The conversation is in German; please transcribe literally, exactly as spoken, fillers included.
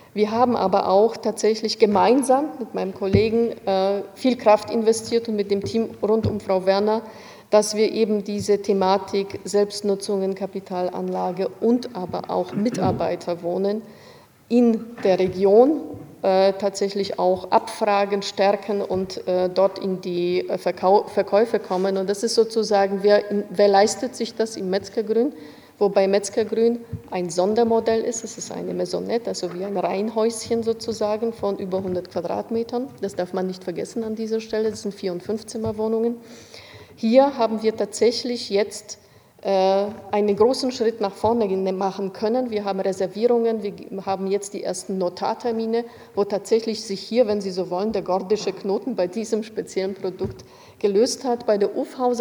Wir haben aber auch tatsächlich gemeinsam mit meinem Kollegen äh, viel Kraft investiert und mit dem Team rund um Frau Werner, dass wir eben diese Thematik Selbstnutzung in Kapitalanlage und aber auch Mitarbeiterwohnen in der Region äh, tatsächlich auch abfragen, stärken und äh, dort in die äh, Verkau- Verkäufe kommen. Und das ist sozusagen, wer, wer leistet sich das im Metzgergrün? Wobei Metzgergrün ein Sondermodell ist. Es ist eine Maisonette, also wie ein Reihenhäuschen sozusagen von über hundert Quadratmetern. Das darf man nicht vergessen an dieser Stelle. Das sind Vier- und Fünfzimmerwohnungen. Hier haben wir tatsächlich jetzt äh, einen großen Schritt nach vorne machen können. Wir haben Reservierungen, wir haben jetzt die ersten Notartermine, wo tatsächlich sich hier, wenn Sie so wollen, der gordische Knoten bei diesem speziellen Produkt gelöst hat. Bei der Ufhauser